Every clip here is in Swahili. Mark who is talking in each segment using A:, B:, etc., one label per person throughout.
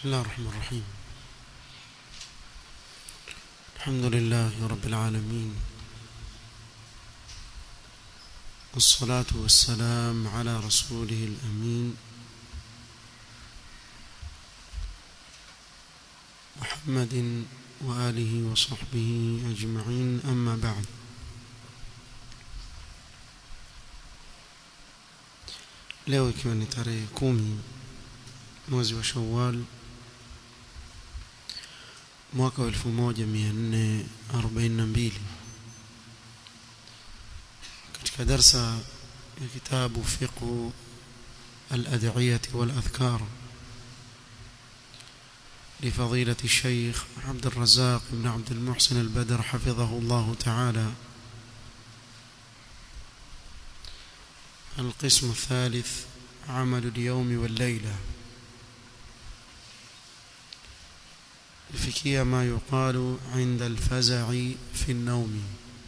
A: بسم الله الرحمن الرحيم. الحمد لله رب العالمين، والصلاة والسلام على رسوله الأمين محمد وآله وصحبه أجمعين، أما بعد. leo ikiwa ni tarehe 10 mwezi wa Shawwal mwaka 1442 katika darsa ya kitabu fiqh al-ad'iyah wal-adhkar لفضيلة الشيخ عبد الرزاق بن عبد المحسن البدر حفظه الله تعالى، القسم الثالث عمل اليوم والليلة، فيكيا ما يقال عند الفزع في النوم،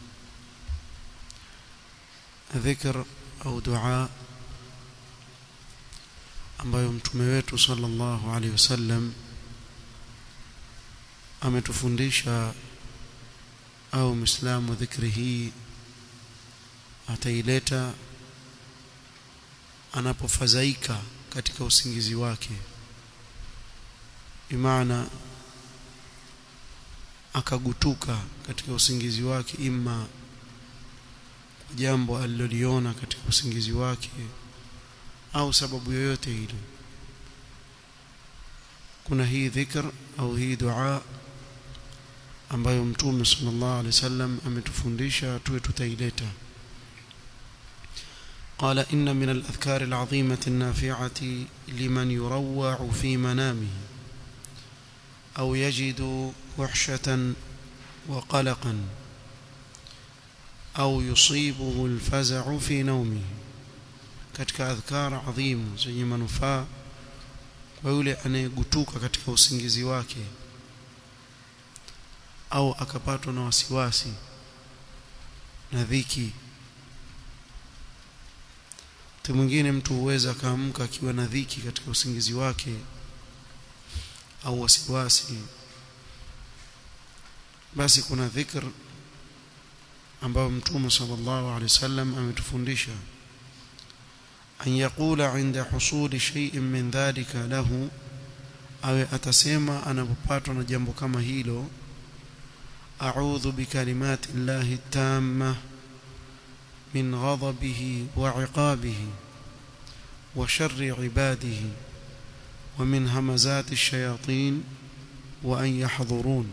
A: ذكر أو دعاء ambayo mtume wetu sallallahu alaihi wasallam ametufundisha, au muislamu dhikri hii ataileta anapofadhaika katika usingizi wake, bimaana akagutuka katika usingizi wake, ima jambo aliloliona katika usingizi wake au sababu yoyote ile. Kuna hii dhikr au hii dua ambayo mtume sallallahu alaihi wasallam ametufundisha tuwe tutaileta. قال إن من الأذكار العظيمة النافعة لمن يروع في منامه أو يجد وحشة وقلقا أو يصيبه الفزع في نومه. katika adhkar adhim zenye manufaa kwa yule anayegutuka katika usingizi wake au akapatwa na wasiwasi na dhiki. Mwingine mtu huweza kaamka akiwa na dhiki katika usingizi wake au wasiwasi, basi kuna dhikr ambayo mtume sallallahu alaihi wasallam ametufundisha, an yaqula inda husuli shay'in min dhalika lahu, awe atasema anapopatwa na jambo kama hilo, a'udhu bikalimati llahi tamma من غضبه وعقابه وشر عباده ومن همزات الشياطين وأن يحضرون.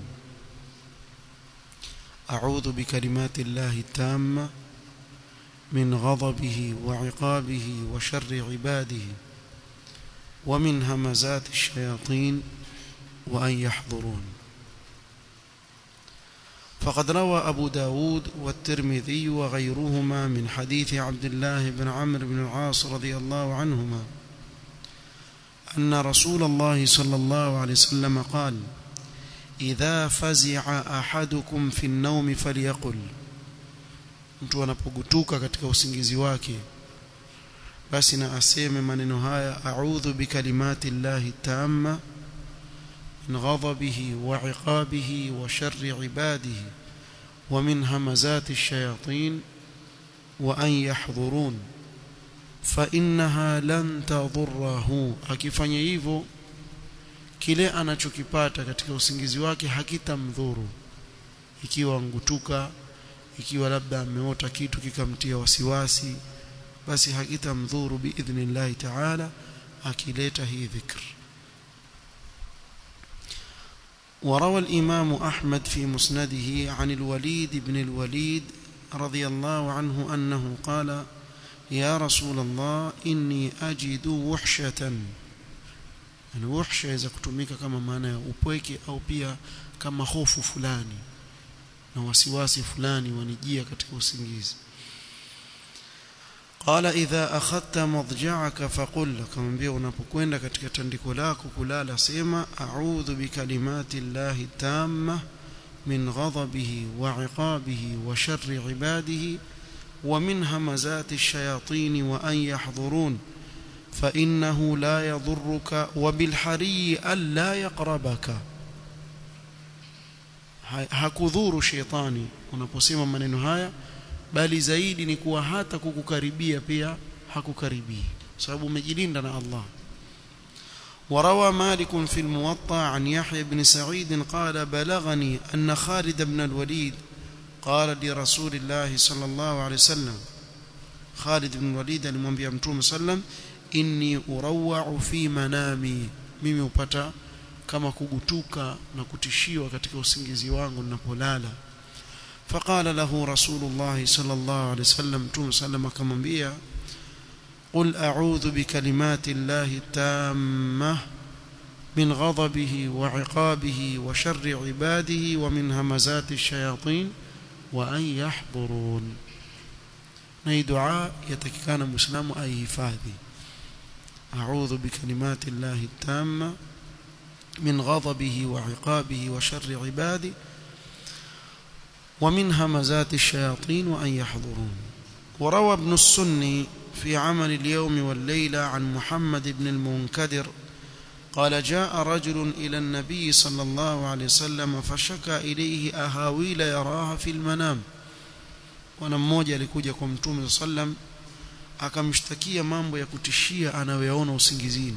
A: أعوذ بكلمات الله التامة من غضبه وعقابه وشر عباده ومن همزات الشياطين وأن يحضرون. فقد روى أبو داود والترمذي وغيرهما من حديث عبد الله بن عمرو بن العاص رضي الله عنهما أن رسول الله صلى الله عليه وسلم قال: إذا فزع أحدكم في النوم فليقل، mtu anapogutuka katika usingizi wake basi na aseme maneno haya: a'udhu bikalimati llahi tamma من غضبه وعقابه وشر عباده ومن همزات الشياطين وأن يحضرون فإنها لن تضره. akifanya hivyo kile anachokipata katika usingizi wake hakitamdhuru, ikiwa ngutuka, ikiwa labda ameota kitu kikamtia wasiwasi, basi hakitamdhuru biidhnillah ta'ala akileta hii dhikr. وروى الإمام أحمد في مسنده عن الوليد بن الوليد رضي الله عنه أنه قال: يا رسول الله إني أجد وحشة. الوحشة إذا كتميك كما معنى upweke au pia kama hofu fulani na wasiwasi fulani wanijia katika usingizi. قال إذا أخذت مضجعك فقل، kama mbia unapokwenda katika tandiko lako kulala sema: أعوذ بكلمات الله التامة من غضبه وعقابه وشر عباده ومن همزات الشياطين وأن يحضرون فإنه لا يضرك وبالحري ألا يقربك. hakudhuru shetani unaposema maneno haya, bali zaidi ni kuwa hata kukukaribia pia hakukaribii, sababu umejilinda na Allah. وروى مالك في الموطأ عن يحيى بن سعيد قال بلغني أن خالد بن الوليد قال لرسول الله صلى الله عليه وسلم, Khalid ibn Walid alimwambia Mtume sallam, inni urawwa fi manami, mimi upata kama kugutuka na kutishiwa katika usingizi wangu ninapolala. Faqala lahu Rasulullah sallallahu alayhi wasallam, Mtume sallam akamwambia, qul a'udhu bikalimati llahi tammah min ghadabihi wa 'iqabihi wa sharri 'ibadihi wa min hamazati ash-shayatin wa an yahdurun. Na hii dua yatakikana muislamu aihifadhi. A'udhu bikalimati llahi tamma min ghadabihi wa 'iqabihi wa sharri 'ibadihi wa min hamazati ash-shayatin wa an yahdurun. وروى ابن السني في عمل اليوم والليلة عن محمد بن المنكدر قال جاء رجل إلى النبي صلى الله عليه وسلم فشكى إليه أهاويل يراها في المنام. Wana mmoja alikuja kwa Mtume sallam akamshtakia mambo ya kutishia anayoyaona usingizini.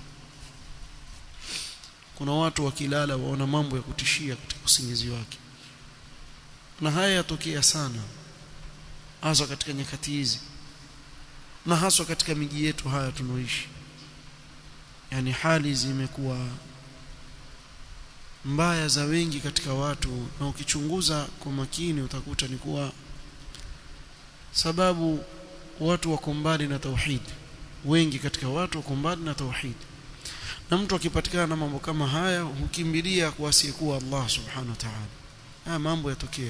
A: Kuna watu wakilala waona mambo ya kutishia katika usingizi wake, na haya yatokea sana hasa katika nyakati hizi, na hasa katika miji yetu haya tunaoishi. Yani hali zimekuwa mbaya za wengi katika watu, na ukichunguza kwa makini utakuta ni kuwa sababu watu wako mbali na tauhid. Wengi katika watu wako mbali na tauhid, na mtu akipatikana na mambo kama haya hukimbilia kwa asiyekuwa Allah subhanahu wa ta'ala. Haya mambo yatokea,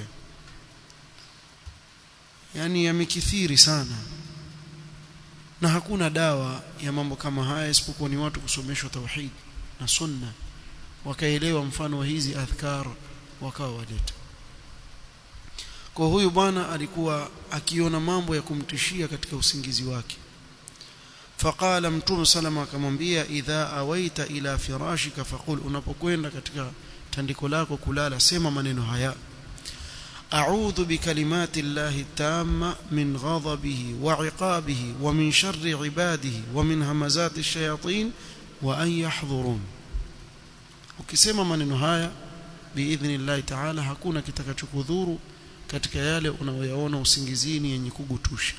A: yani yamekithiri sana, na hakuna dawa ya mambo kama haya isipokuwa ni watu kusomeshwa tauhid na sunna, wakaelewa mfano wa hizi adhkar wakawa waleta. Kwa huyu bwana alikuwa akiona mambo ya kumtishia katika usingizi wake. Faqala Mtume salama akamwambia, idha awaita ila firashika faqul, unapokwenda katika tandiko lako kulala sema maneno haya, a'udhu bikalimati llahi tamma min ghadabihi wa 'iqabihi wa min sharri 'ibadihi wa min hamazati ash-shayatin wa an yahdhurun. Ukisema maneno haya biidhnillah ta'ala, hakuna kitakachokudhuru katika yale unayoyaona usingizini yenye kugutusha.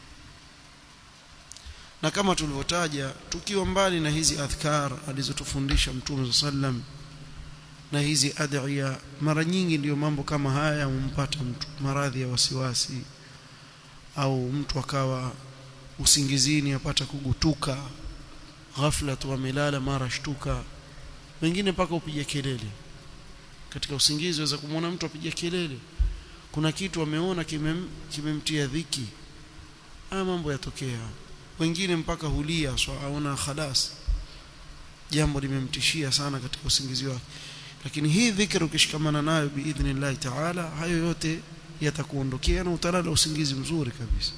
A: Na kama tulivyotaja, tukiwa mbali na hizi adhkar alizotufundisha Mtume sallam na hizi adhiya, mara nyingi ndiyo mambo kama haya humpata mtu, maradhi ya wasiwasi, au mtu akawa usingizini apata kugutuka ghafla tu, amelala mara shtuka, wengine paka upige kelele katika usingizi. Waweza kumuona mtu apige kelele, kuna kitu ameona kimemtia dhiki. Haya mambo yatokea. Wengine mpaka hulia, so aona khalas jambo limemtishia sana katika usingizi wake. Lakini hii dhikr ukishikamana nayo biidhnillah ta'ala, hayo yote yatakuondokea na utalala usingizi mzuri kabisa.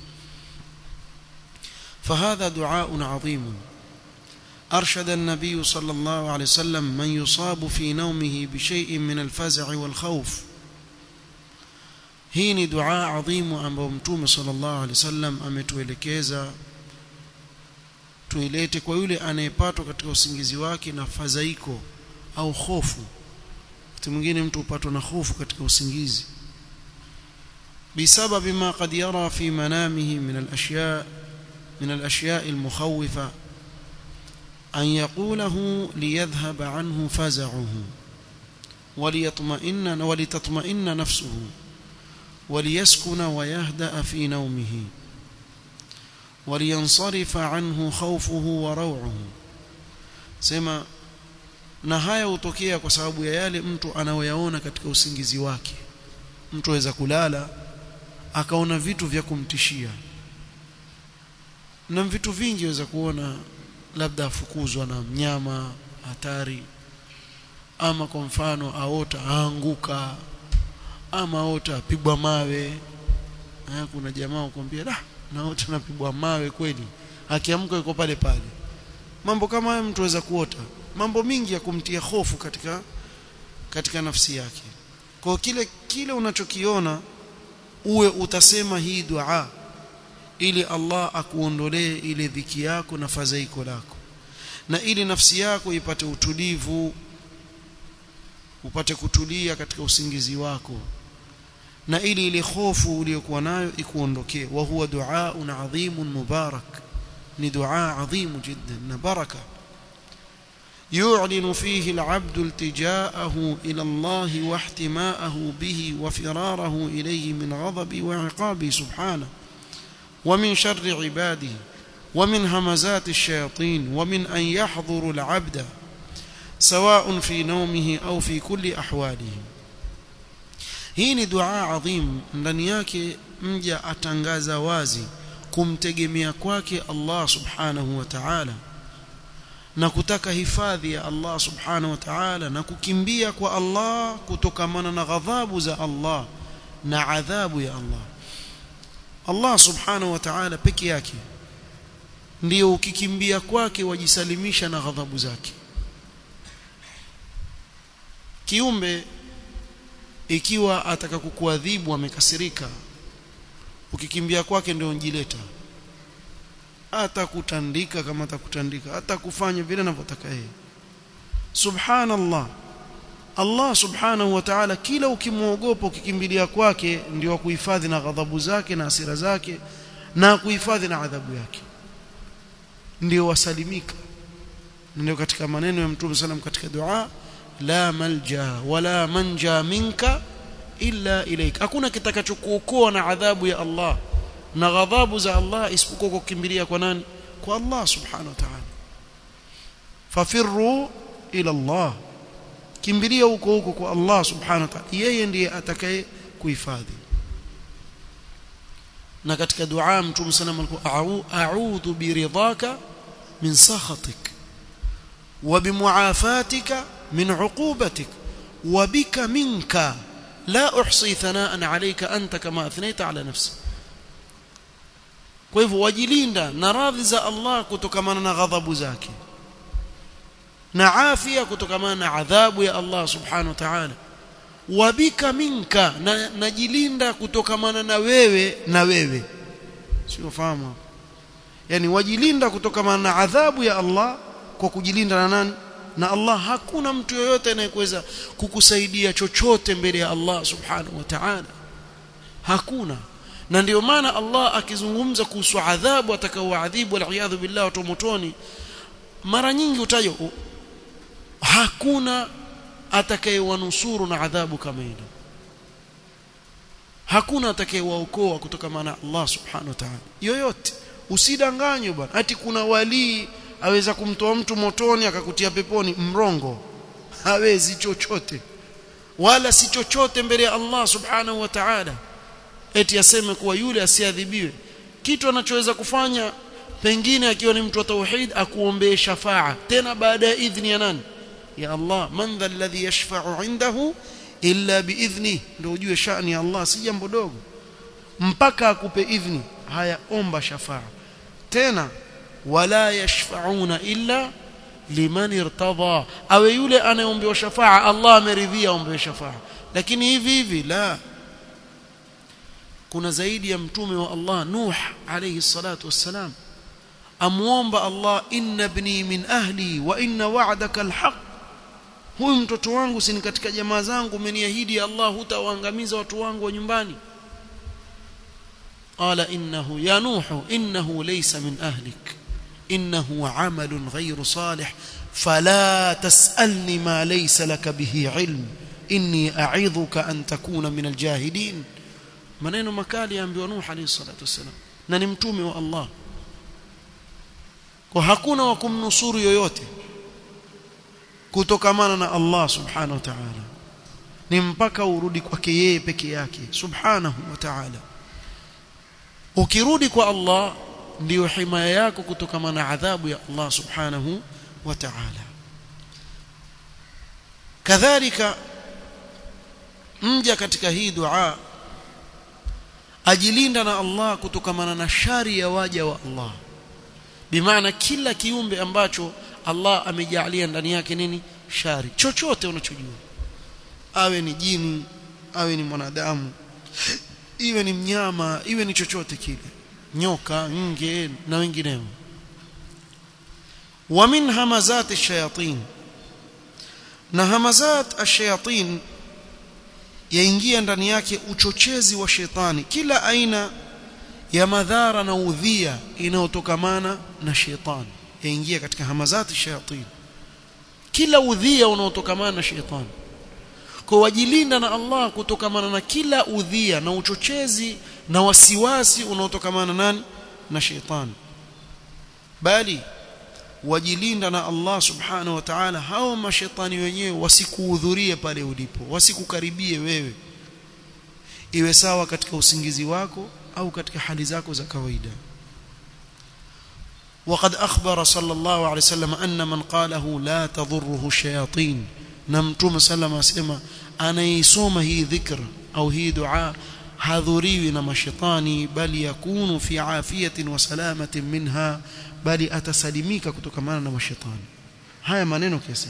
A: فهذا دعاء عظيم أرشد النبي صلى الله عليه وسلم من يصاب في نومه بشيء من الفزع والخوف. hii ni dua adhimu ambayo Mtume sallallahu alaihi wasallam ametuelekeza tuilete kwa yule anayepatwa katika usingizi wake na fadhaiko au hofu. Wakati mwingine mtu upatwa na hofu katika usingizi bisababi ma qad yara fi manamihi min al-ashya' al-mukhawwifa an yaqulahu liyadhhab anhu faz'uhu walitatma'inna nafsuhu وليسكن ويهدأ في نومه ولينصرف عنه خوفه وروعه. sema na haya hutokea kwa sababu ya yale mtu anayoyaona katika usingizi wake. Mtu aweza kulala akaona vitu vya kumtishia, na vitu vingi aweza kuona, labda afukuzwa na mnyama hatari, ama kwa mfano aota aanguka, ama ota pigwa mawe. Kuna jamaa ukwambia naota napigwa mawe kweli, akiamka yuko pale pale. Mambo kama haya mtu aweza kuota mambo mingi ya kumtia hofu katika nafsi yake. Kwa kile unachokiona uwe utasema hii dua ili Allah akuondolee ile dhiki yako na fadhaiko lako, na ili nafsi yako ipate utulivu, upate kutulia katika usingizi wako, na ili ile hofu uliyokuwa nayo ikuondokee. Wa huwa du'aun adhimun mubarak, ni dua adhimu jiddan na baraka. يعلن فيه العبد التجاءه إلى الله واحتماءه به وفراره إليه من غضب وعقابه سبحانه، ومن شر عباده، ومن همزات الشياطين، ومن أن يحضر العبد سواء في نومه أو في كل أحواله. هي دعاء عظيم ndani yake mja atangaza wazi kumtegemea kwake Allah subhanahu wa ta'ala na kutaka hifadhi ya Allah subhanahu wa ta'ala na kukimbia kwa Allah kutokamana na ghadhabu za Allah na adhabu ya Allah. Allah subhanahu wa ta'ala peke yake ndio ukikimbia kwake wajisalimisha na ghadhabu zake. Kiumbe ikiwa ataka kukuadhibu amekasirika, ukikimbia kwake ndio unjileta, atakutandika kama atakutandika, atakufanya vile anavyotaka yeye. Subhanallah, Allah subhanahu wa ta'ala kila ukimuogopa ukikimbilia kwake ndio kuhifadhi na ghadhabu zake na hasira zake na kuhifadhi na adhabu yake, ndio wasalimika. Ndio katika maneno ya Mtume sallam katika dua, la malja wala manja minka illa ilaik, hakuna kitakachokuokoa na adhabu ya Allah na ghadhabu za Allah isipokuwa kukimbilia kwa nani? Kwa Allah subhanahu wa ta'ala. Fafirru ila Allah, kimbilia huko kwa Allah subhanahu wa ta'ala, yeye ndiye atakaye kuhifadhi. Na katika dua Mtume sallam alikuwa a'udhu biridhaka min sakhatik wa bimuafatika min uqubatik wa bika minka la uhsi thanaan alayka anta kama athnayta ala nafsi. Kwa hivyo wajilinda na radhi za Allah kutokamana na ghadhabu zake, na afia kutokamana na adhabu ya Allah subhanahu wa ta'ala. Wabika minka, na najilinda kutokamana na wewe. Sio fahamu? Yani wajilinda kutokamana na adhabu ya Allah kwa kujilinda na nani? Na Allah. Hakuna mtu yoyote anayeweza kukusaidia chochote mbele ya Allah subhanahu wa ta'ala, hakuna. Na ndio maana Allah akizungumza kuhusu adhabu atakaoadhibu wal billah watu motoni, mara nyingi utajo hakuna atakayewanusuru na adhabu kama ile, hakuna atakayewaokoa kutoka na Allah subhanahu wa ta'ala yoyote. Usidanganywe bwana ati kuna wali aweza kumtoa mtu motoni akakutia peponi. Mrongo, hawezi chochote wala si chochote mbele ya Allah subhanahu wa ta'ala. Eti aseme kuwa yule asiadhibiwe. Kitu anachoweza kufanya pengine akiwa ni mtu wa tauhid, akuombee shafaa, tena baada ya idhni ya nani? Ya Allah. Man dha alladhi yashfa'u indahu illa biidhni. Ndio ujue shani ya Allah si jambo dogo, mpaka akupe idhni. Haya, omba shafaa. Tena wala yashfa'una illa liman irtada, awe yule anayeombewa shafaa Allah ameridhia aombewe shafaa. Lakini hivi la, kuna zaidi ya mtume wa Allah Nuh alayhi salatu wassalam amuomba Allah, inna ibni min ahli wa inna wa'daka alhaq, huyu mtoto wangu si katika jamaa zangu, umeniahidi Allah hutawaangamiza watu wangu wa nyumbani. Qala innahu ya Nuh innahu laysa min ahlik innahu amalun ghayru salih fala tas'alni ma laysa laka bihi ilm inni a'idhuka an takuna min aljahilin. Maneno makali yaambiwa Nuh alayhi salatu wasalam, na ni mtume wa Allah. Kwa hakuna wa kumnusuru yoyote kutokamana na Allah subhanahu wa ta'ala, ni mpaka urudi kwake yeye peke yake subhanahu wa ta'ala. Ukirudi kwa Allah ndio himaya yako kutokamana na adhabu ya Allah subhanahu wa ta'ala. Kadhalika mja katika hii dua ajilinda na Allah kutokamana na shari ya waja wa Allah, bimaana kila kiumbe ambacho Allah amejalia ndani yake nini shari, chochote unachojua, awe ni jini, awe ni mwanadamu, iwe ni mnyama, iwe ni chochote kile, nyoka, nge na wengineo. wa min hamazati ash-shayatin, na hamazat ash-shayatin yaingia ndani yake uchochezi wa shetani, kila aina ya madhara na udhia inayotokamana na shetani yaingia katika hamazati ash-shayatin, kila udhia unaotokamana na shetani. Kwa wajilinda na Allah kutokamana na kila udhia na uchochezi na wasiwasi unaotokamana nani na shetani, bali wajilinda na Allah subhanahu wa ta'ala hao mashetani wenyewe wasikuhudhurie pale ulipo, wasikukaribie wewe, iwe sawa katika usingizi wako au katika hali zako za kawaida. وقد أخبر صلى الله عليه وسلم أن من قاله لا تضره الشياطين, na Mtume sallallahu alayhi wasallam anaisoma hii dhikr au hii dua hadhuriwi na mashaitani, bali yakunu fi afiyatin wa salamatin minha, bali atasalimika kutokamana na mashaitani. Haya maneno kiasi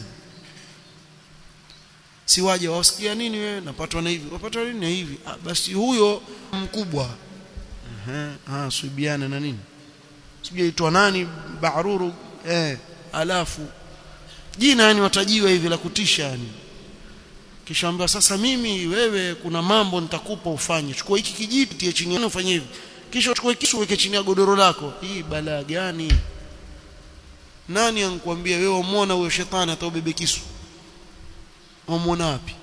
A: si waje wasikia nini wewe, napatwa na hivi, wapatwa nini na hivi, basi huyo mkubwa subiana na nini, sijaitwa nani Baaruru, alafu jina yani watajiwa hivi la kutisha yani, kisha ambia sasa mimi wewe kuna mambo nitakupa ufanye, chukua hiki kijiti tie chini na ufanye hivi, kisha chukua kisu weke chini ya godoro lako. Hii balaa gani? Nani anakuambia wewe umeona huyo shetani ataubebe kisu? Umeona wapi?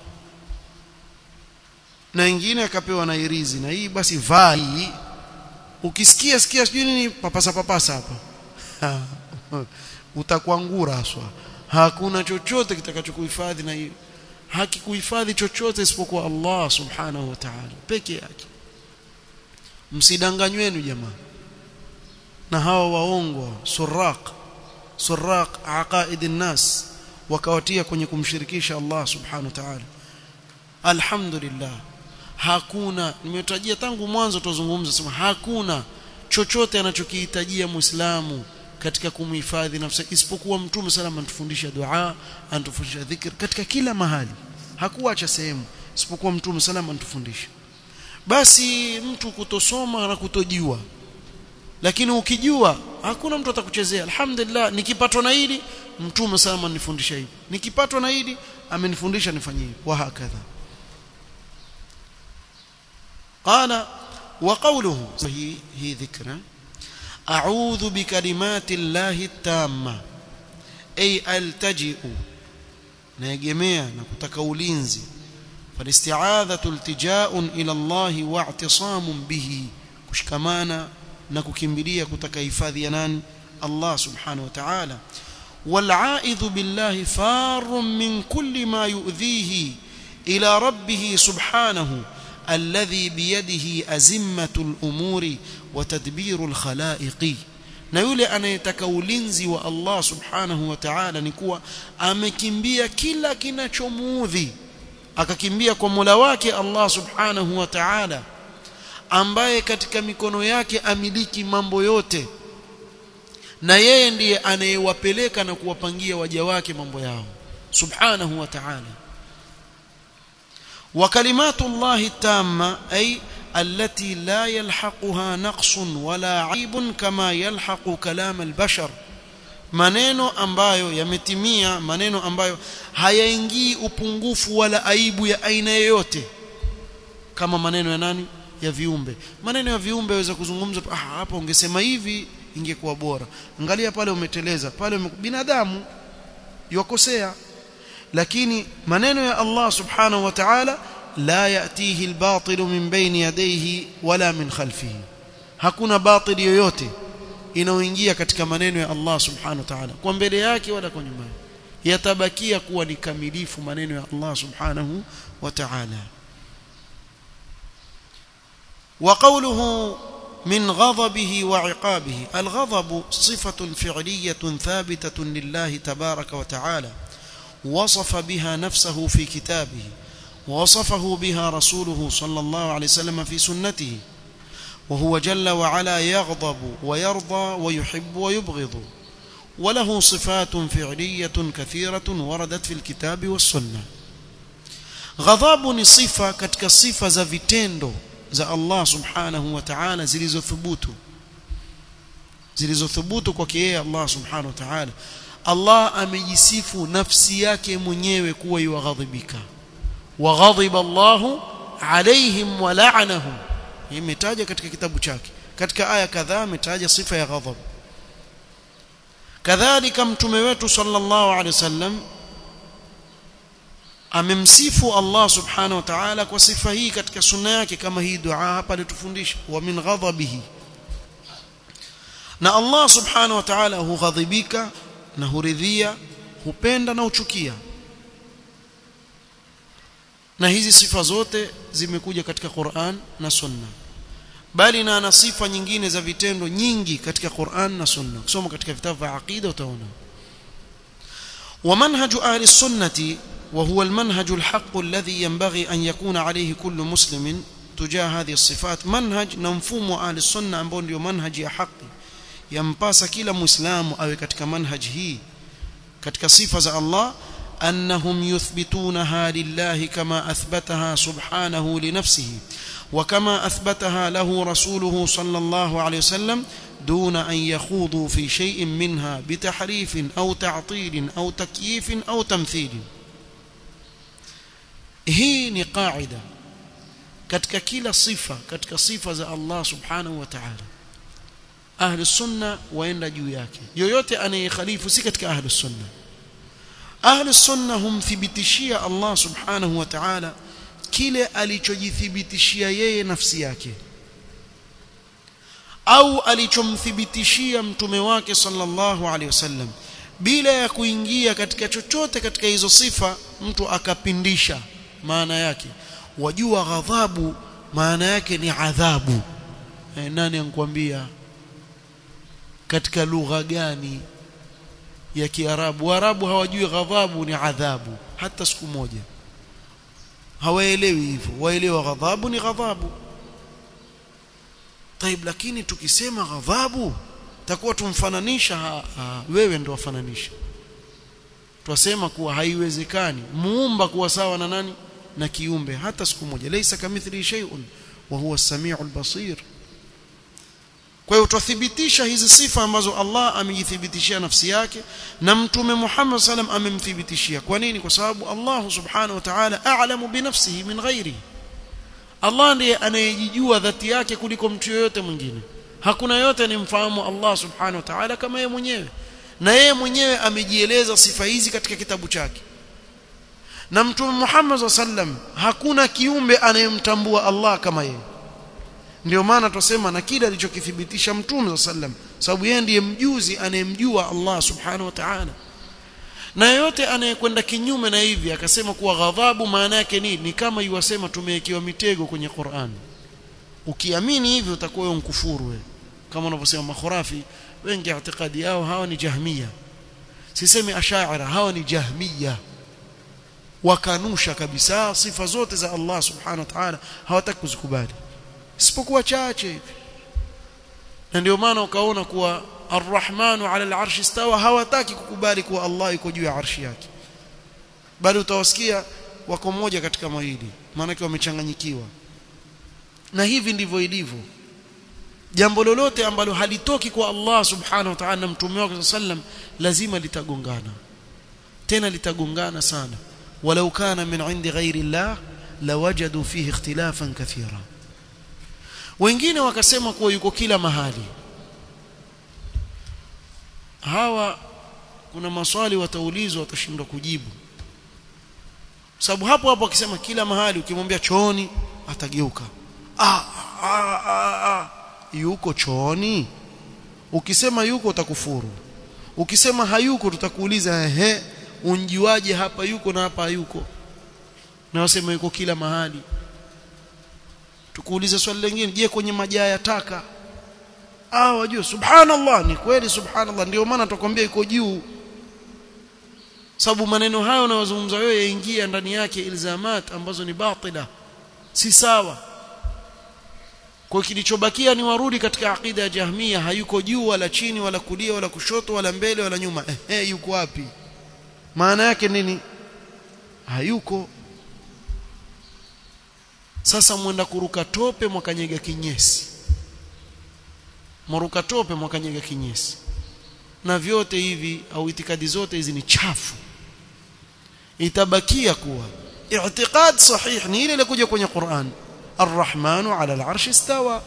A: Na wengine akapewa na irizi, na hii basi vai ukisikia sijui nini papasa hapa utakuangura haswa. Hakuna chochote kitakachokuhifadhi, na hiyo hakikuhifadhi chochote isipokuwa Allah subhanahu wa ta'ala peke yake. Msidanganyweni jamaa na hawa waongo suraq aqaid an-nas, wakawatia kwenye kumshirikisha Allah subhanahu wa ta'ala. Alhamdulillah, hakuna, nimetajia tangu mwanzo tuzungumza sema hakuna chochote anachokihitajia Muislamu katika kumhifadhi nafsi isipokuwa Mtume sallallahu anatufundisha dua, anatufundisha dhikr katika kila mahali, hakuacha sehemu isipokuwa Mtume sallallahu anatufundisha. Basi mtu kutosoma na kutojua, lakini ukijua hakuna mtu atakuchezea. Alhamdulillah, nikipatwa na hili Mtume sallallahu ananifundisha hivi, nikipatwa na hili amenifundisha nifanye hivi, wa hakadha. قال وقوله هي ذكر أعوذ بكلمات الله التامة أي ألتجئ ناجميع نكتك ulinzi, فالاستعاذة التجاء إلى الله واعتصام به, kushikamana na kukimbilia kutaka hifadhi ya nani? Allah subhanahu wa ta'ala. والعائذ بالله فار من كل ما يؤذيه إلى ربه سبحانه الذي بيده أزمة الأمور وتدبير الخلائق. na yule anayetaka ulinzi wa Allah subhanahu wa ta'ala ni kuwa amekimbia kila kinachomuudhi, akakimbia kwa Mola wake Allah subhanahu wa ta'ala, ambaye katika mikono yake amiliki mambo yote, na yeye ndiye anayewapeleka na kuwapangia waja wake mambo yao subhanahu wa ta'ala. وكلمات الله التامة أي التي لا يلحقها نقص ولا عيب كما يلحق كلام البشر, maneno ambayo yametimia, maneno ambayo hayaingii upungufu wala aibu ya aina yoyote, kama maneno ya nani? Ya viumbe. Maneno ya viumbe yaweza kuzungumza, hapa ungesema hivi ingekuwa bora, angalia pale umeteleza, pale binadamu yokosea. lakini maneno ya Allah subhanahu wa ta'ala la yatihi al-batil min bayni yadayhi wala min khalfihi, hakuna batil yoyote inaoingia katika maneno ya Allah subhanahu wa ta'ala kwa mbele yake wala kwa nyuma, yatabakia kuwa ni kamilifu maneno ya Allah subhanahu wa ta'ala. wa qawluhu min ghadabihi wa iqabihi, al-ghadab sifatun fi'liyatun thabitatun lillahi tabaraka wa ta'ala وصف بها نفسه في كتابه ووصفه بها رسوله صلى الله عليه وسلم في سنته. وهو جل وعلا يغضب ويرضى ويحب ويبغض وله صفات فعلية كثيرة وردت في الكتاب والسنة. غضب ni sifa katika sifa za vitendo za Allah subhanahu wa ta'ala zilizothubutu kwake yeye Allah subhanahu wa ta'ala. Allah amejisifu nafsi yake mwenyewe kuwa yughadhibika, wa ghadiba Allahu alaihim wa la'anahum. Imetaja katika kitabu chake, katika aya kadhaa ametaja sifa ya ghadhab. Kadhalika mtume wetu sallallahu alaihi wasallam amemsifu Allah subhanahu wa ta'ala kwa sifa hii katika sunna yake, kama hii dua hapa alitufundisha, wa min ghadabihi. Na Allah subhanahu wa ta'ala hughadhibika na huridhia, hupenda na huchukia. Na hizi sifa zote zimekuja katika Qur'an na Sunna, bali na ana sifa nyingine za vitendo nyingi katika Qur'an na Sunna. Kusoma katika vitabu vya aqida utaona. Wa manhaju ahli sunnati wa huwa almanhaju alhaq alladhi yanbaghi an yakuna alayhi kullu muslimin tujah hadhihi as-sifat. Manhaj na mfumo ahli sunna ambao ndio manhaji ya haki, yampasa kila muislamu awe katika manhaj hii katika sifa za Allah. أنهم يثبتونها لله كما أثبتها سبحانه لنفسه وكما أثبتها له رسوله صلى الله عليه وسلم دون أن يخوضوا في شيء منها بتحريف أو تعطيل أو تكييف أو تمثيل. هي ni qaida katika kila sifa katika sifa za Allah subhanahu wa ta'ala. Ahli sunna waenda juu yake, yoyote anayekhalifu si katika ahli sunna. Ahli sunna humthibitishia Allah subhanahu wa ta'ala kile alichojithibitishia yeye nafsi yake au alichomthibitishia mtume wake sallallahu alaihi wasallam, bila ya kuingia katika chochote katika hizo sifa mtu akapindisha maana yake. Wajua ghadhabu maana yake ni adhabu. Nani ankwambia katika lugha gani ya Kiarabu? Waarabu hawajui ghadhabu ni adhabu hata siku moja, hawaelewi hivyo. Waelewa ghadhabu ni ghadhabu. Taib, lakini tukisema ghadhabu takuwa tumfananisha. Wewe ndio wafananisha. Twasema kuwa haiwezekani muumba kuwa sawa na nani? Na kiumbe hata siku moja. Laysa kamithli shay'un wa huwa as-sami'ul basir. Kwa hiyo tuthibitisha hizi sifa ambazo Allah amejithibitishia nafsi yake na mtume Muhammad sallam amemthibitishia. Kwa nini? Kwa sababu Allah subhanahu wa ta'ala a'lamu bi nafsihi min ghairi. Allah ndiye anayejijua dhati yake kuliko mtu yote mwingine. Hakuna yote anemfahamu Allah subhanahu wa ta'ala kama yeye mwenyewe, na yeye mwenyewe amejieleza sifa hizi katika kitabu chake. Na mtume Muhammad sallam hakuna kiumbe anayemtambua Allah kama yeye. Ndio maana tusema na kile alichokithibitisha mtume sallam, sababu yeye ndiye mjuzi anayemjua Allah subhanahu wa ta'ala. Na yote anayekwenda kinyume na hivi akasema kuwa ghadhabu maana yake ni kama yuwasema tumewekewa mitego kwenye Qur'an. Ukiamini hivyo utakuwa mkufuru wewe, kama wanavyosema makhurafi wengi. Itikadi yao hawa ni Jahmiya, sisemi Ash'ari, hawa ni Jahmiya. Wakanusha kabisa sifa zote za Allah subhanahu wa ta'ala, hawataka kuzikubali isipokuwa chache hivi. Na ndio maana ukaona kuwa Ar-Rahmanu 'ala al-'arshi istawa, hawataki kukubali kuwa Allah yuko juu ya arshi yake, bali utawasikia wako moja katika mawili, maana yake wamechanganyikiwa. Na hivi ndivyo ilivyo. Jambo lolote ambalo halitoki kwa Allah subhanahu wa ta'ala na mtume wake sallam lazima litagongana, tena litagongana sana. Walau kana min 'indi ghairi Allah lawajadu fihi ikhtilafan kathira. Wengine wakasema kuwa yuko kila mahali. Hawa kuna maswali wataulizwa watashindwa kujibu, sababu hapo hapo akisema kila mahali, ukimwambia chooni atageuka. Yuko chooni? Ukisema yuko utakufuru. Ukisema hayuko tutakuuliza unjiwaje hapa yuko na hapa hayuko? Na wasema yuko kila mahali. Tukuulize swali lingine, je, kwenye majaa ya taka? Wajua subhanallah, ni kweli subhanallah, ndio maana tukwambia iko juu. Sababu maneno hayo unayozungumza wewe yaingia ndani yake ilzamat ambazo ni batila, si sawa. kwa kilichobakia ni warudi katika akida ya Jahmiya, hayuko juu wala chini wala kulia wala kushoto wala mbele wala nyuma. Yuko wapi? Maana yake nini? Hayuko. Sasa mwenda kuruka tope mwakanyega kinyesi, mruka tope mwakanyega kinyesi, na vyote hivi au itikadi zote hizi ni chafu. Itabakia kuwa i'tiqad sahih ni ile kuja kwenye Qur'an, Ar-Rahmanu 'ala al-'arsh istawa,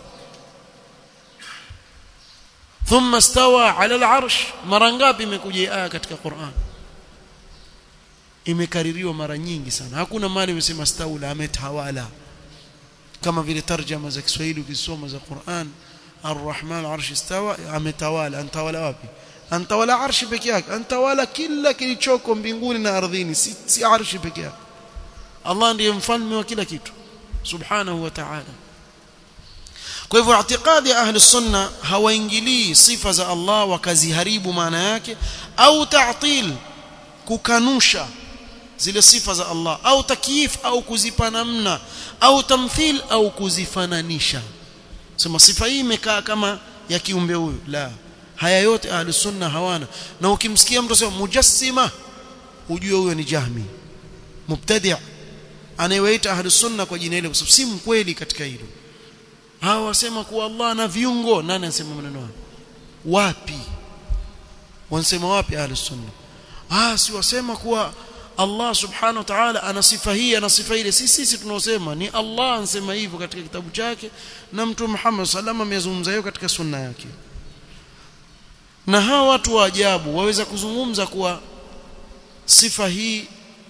A: thumma istawa 'ala al-'arsh. Mara ngapi imekuja aya katika Qur'an? Imekaririwa mara nyingi sana. Hakuna mahali imesema staula, ametawala. Kama vile tarjama za Kiswahili ukisoma za Qur'an, Ar-Rahman 'arsh istawa, ametawala. Antawala wapi? Antawala arshi peke yake. Antawala kila kilichoko mbinguni na ardhini, si arshi peke yake. Allah ndiye mfalme wa kila kitu subhanahu wa ta'ala. Kwa hivyo i'tiqadi ya ahli sunna hawaingilii sifa za Allah wakaziharibu maana yake, au ta'til, kukanusha zile sifa za Allah, au takyif, au kuzipa namna, au tamthil, au kuzifananisha. Sema sifa hii imekaa kama ya kiumbe huyu. La, haya yote ahli sunna hawana. Na ukimsikia mtu sema mujassima, ujue huyo ni Jahmi, mubtadi', anayewaita ahli sunna kwa jina hilo, kwa sababu si mkweli katika hilo. Hawa wasema kuwa Allah ana viungo. Nani anasema maneno hayo? Wapi? Wanasema wapi ahli sunna? Si wasema kuwa Allah subhanahu wa ta'ala ana sifa hii ana sifa ile. Sisi tunaosema ni Allah anasema hivyo katika kitabu chake, na Mtume Muhammad sallallahu amezungumza hiyo katika sunna yake. Na hawa watu wa ajabu waweza kuzungumza kuwa sifa hii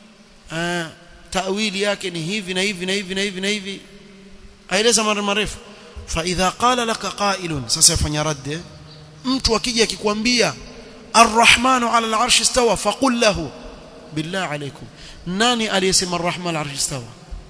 A: tawili yake ni hivi na hivi na hivi na hivi na hivi, aeleza mara marefu. Fa idha qala laka qailun, sasa yafanya radde. Mtu akija akikwambia Ar-Rahmanu 'ala al-'arsh istawa, faqul lahu billah alaykum, nani aliyesema Ar-Rahman 'ala al-'arsh istawa?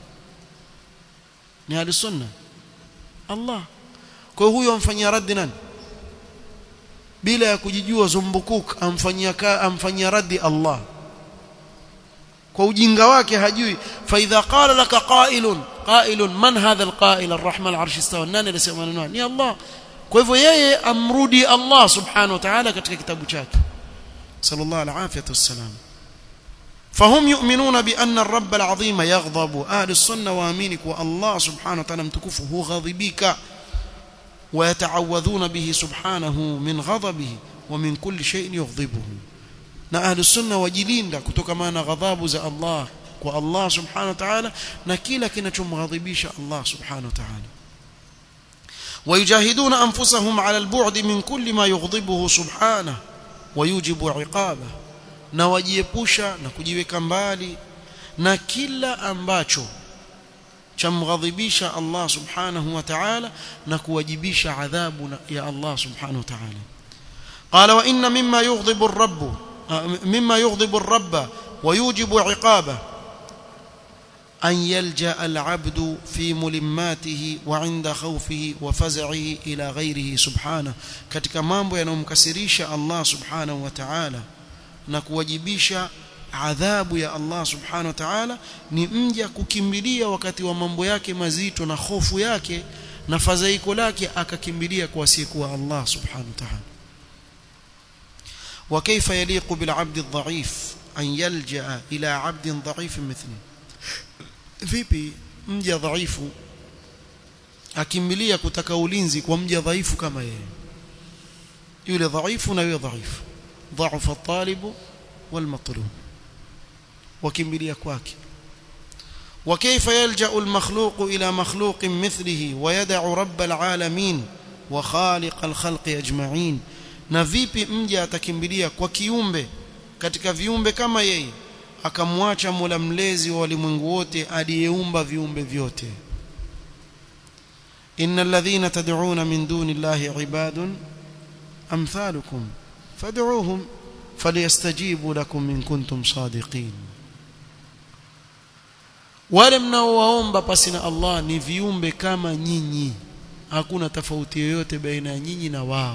A: Ni ahli sunna? Allah. Kwa huyo amfanyia raddi nani? Bila ya kujijua zumbukuk, amfanyia raddi Allah kwa ujinga wake, hajui. Fa idha qala laka qailun man hadha al-qail Ar-Rahman 'ala al-'arsh istawa, nani aliyesema nani? Ni Allah. Kwa hivyo yeye amrudi Allah subhanahu wa ta'ala katika kitabu chake, sallallahu alayhi wasallam. فهم يؤمنون بأن الرب العظيم يغضب. أهل السنة وآمنك والله سبحانه وتعالى متكفه هو غضبك، ويتعوذون به سبحانه من غضبه ومن كل شيء يغضبه. na ahli sunna wajilinda kutokamana ghadhabu za Allah kwa Allah subhanahu wa ta'ala na kila kinachomghadhibisha Allah subhanahu wa ta'ala. ويجاهدون أنفسهم على البعد من كل ما يغضبه سبحانه ويوجب عقابه. na wajiepusha na kujiweka mbali na kila ambacho chamghadhibisha Allah subhanahu wa ta'ala na kuwajibisha adhabu ya Allah subhanahu wa ta'ala. qala wa inna mimma yughdhibu ar-rabb wa yujibu 'iqabahu an yalja al-'abdu fi mulimmatihi wa 'inda khawfihi wa faz'ihi ila ghayrihi subhanahu. katika mambo yanomkasirisha Allah subhanahu wa ta'ala na kuwajibisha adhabu ya Allah subhanahu wa ta'ala ni mja kukimbilia wakati wa mambo yake mazito na hofu yake na fadhaiko lake, akakimbilia kwa asiyekuwa Allah subhanahu wa ta'ala. wa kayfa yaliqu bil 'abd adh-dha'if an yalja'a ila 'abdin dha'if mithli, vipi mja dhaifu akimbilia kutaka ulinzi kwa mja dhaifu kama yeye? Yule dhaifu na yule dhaifu, ضعف الطالب والمطلوب, وكمبليا kwake. وكيف يلجأ المخلوق إلى مخلوق مثله ويدع رب العالمين وخالق الخلق أجمعين. na vipi mja atakimbilia kwa kiumbe katika viumbe kama yeye akamwacha Mola mlezi wa walimwengu wote aliyeumba viumbe vyote. innal ladhina tad'una min duni llahi ibadun amthalukum fad'uuhum falyastajibu lakum in kuntum sadiqin. wale mnaowaomba pasina Allah ni viumbe kama nyinyi, hakuna tofauti yoyote baina ya nyinyi na wao,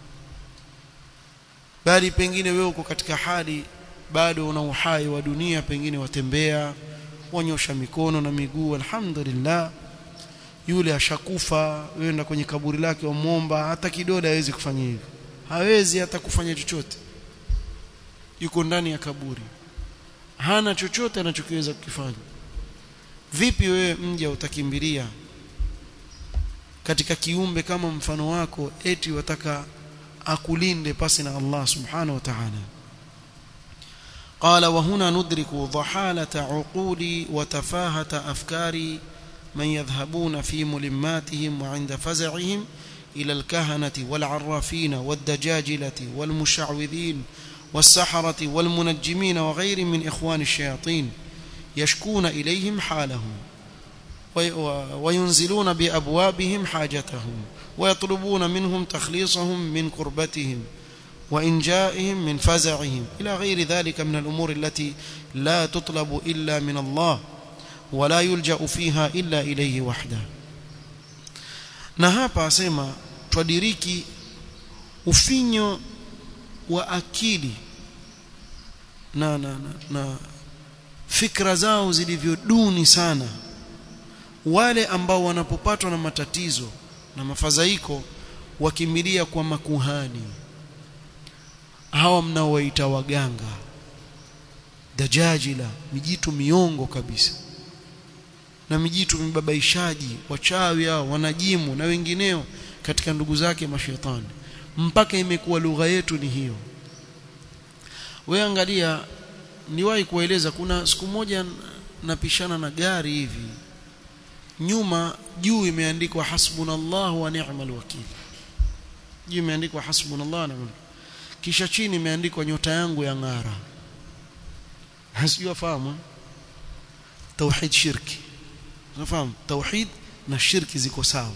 A: bali pengine wewe uko katika hali bado una uhai wa dunia, pengine watembea, wanyosha mikono na miguu, alhamdulillah, yule ashakufa, wewe kwenye kaburi lake umuomba, hata kidole hawezi kufanya hivyo, hawezi hata kufanya chochote, yuko ndani ya kaburi, hana chochote anachokiweza kukifanya. Vipi wewe mja utakimbilia katika kiumbe kama mfano wako eti wataka akulinde pasi na Allah subhanahu wa ta'ala? قال وهنا ندرك ضحالة عقول وتفاهة أفكار من يذهبون في ملماتهم وعند فزعهم إلى الكهنة والعرافين والدجاجلة والمشعوذين والسحرة والمنجمين وغير من إخوان الشياطين يشكون إليهم حالهم وينزلون بأبوابهم حاجتهم ويطلبون منهم تخليصهم من كربتهم وإنجائهم من فزعهم إلى غير ذلك من الأمور التي لا تطلب إلا من الله ولا يلجأ فيها إلا إليه وحده. na hapa asema twadiriki ufinyo wa akili na fikra zao zilivyo duni sana wale ambao wanapopatwa na matatizo na mafadhaiko wakimbilia kwa makuhani hawa mnaowaita waganga, dajajila, mijitu miongo kabisa, na mijitu mibabaishaji, wachawi hao, wanajimu na wengineo katika ndugu zake mashaitani, mpaka imekuwa lugha yetu ni hiyo. Wewe angalia, niwahi kueleza, kuna siku moja napishana na gari hivi, nyuma juu imeandikwa hasbunallahu wa ni'mal wakeel, juu imeandikwa hasbunallahu wa ni'mal, kisha chini imeandikwa nyota yangu ya ng'ara. Hasijua fahamu tauhid shirki, unafahamu tauhid na shirki ziko sawa.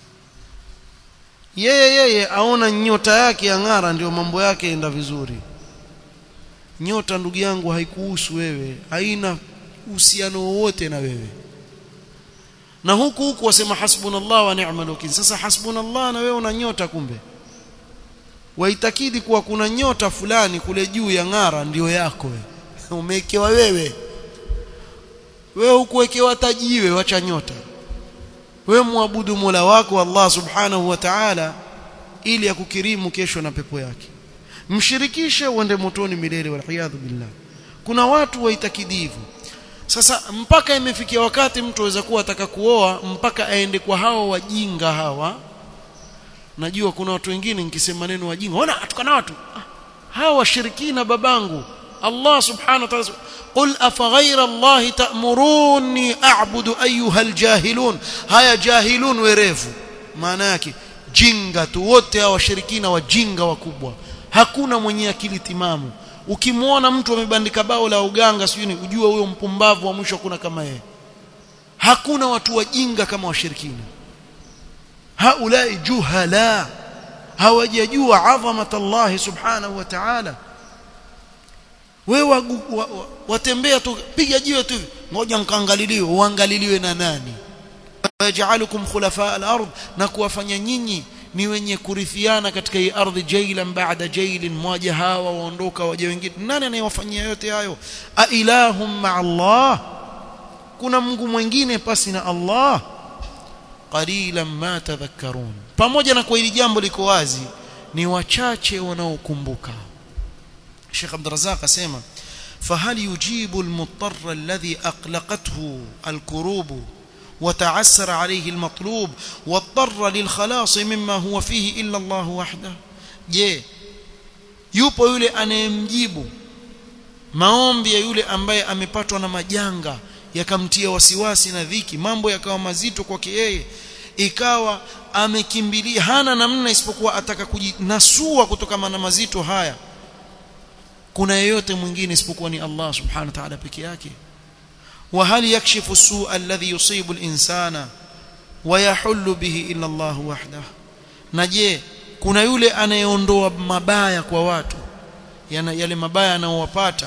A: Yeye aona nyota yake ya ng'ara ndio mambo yake yaenda vizuri. Nyota ndugu yangu haikuhusu wewe, haina uhusiano wowote na wewe. Na huku wasema hasbunallahu wa ni'mal wakeel. Sasa hasbunallah na wewe una nyota, kumbe waitakidi kuwa kuna nyota fulani kule juu ya ng'ara ndio yako wewe. Umewekewa wewe hukuwekewa tajiwe, wacha nyota. Wewe muabudu Mola wako Allah subhanahu wa ta'ala ili akukirimu kesho na pepo yake. Mshirikishe uende motoni milele, waliyadhu billah. Kuna watu waitakidi hivyo. Sasa mpaka imefikia wakati mtu aweza kuwa ataka kuoa mpaka aende kwa hao wajinga hawa. Najua kuna watu wengine nikisema neno wajinga, ona atukana watu. Hawa washirikina babangu. Allah subhanahu wa ta'ala, qul afa ghayra Allah ta'muruni a'budu ayyuhal jahilun. Haya jahilun werevu, maana yake jinga tu, wote hawa washirikina wajinga wakubwa. Hakuna mwenye akili timamu. Ukimwona mtu amebandika bao la uganga sijui ujue huyo mpumbavu wa mwisho kuna kama yeye. Hakuna watu wajinga kama washirikina. Haulai juhala, hawajajua adhamat Allah subhanahu wa ta'ala. Wewe watembea tu, piga jiwe tu, ngoja mkaangaliliwe. Uangaliliwe na nani? Waja'alukum khulafa al-ard, na kuwafanya nyinyi ni wenye kurithiana katika hii ardhi, jailan ba'da jailin, mmoja hawa waondoka waje wengine. Nani anayewafanyia yote hayo? A ilahum ma'allah, kuna Mungu mwingine pasi na Allah? Qalilan ma tadhakkarun. Pamoja na kwa hili jambo liko wazi, ni wachache wanaokumbuka. Sheikh Abdul Razzaq asema fahal yujibu al-muttarra alladhi aqlaqathu al-kurub وتعسر عليه المطلوب واضطر للخلاص مما هو فيه إلا الله وحده. je, yupo yule anayemjibu maombi ya yule ambaye amepatwa na majanga yakamtia wasiwasi na dhiki, mambo yakawa mazito kwake yeye, ikawa amekimbilia, hana namna isipokuwa ataka kujinasua kutokana na mazito haya? Kuna yeyote mwingine isipokuwa ni Allah subhanahu wa ta'ala peke yake? وهل يكشف السوء الذي يصيب الإنسان ويحل به إلا الله وحده. na je, kuna yule anayeondoa mabaya kwa watu, yale mabaya anayowapata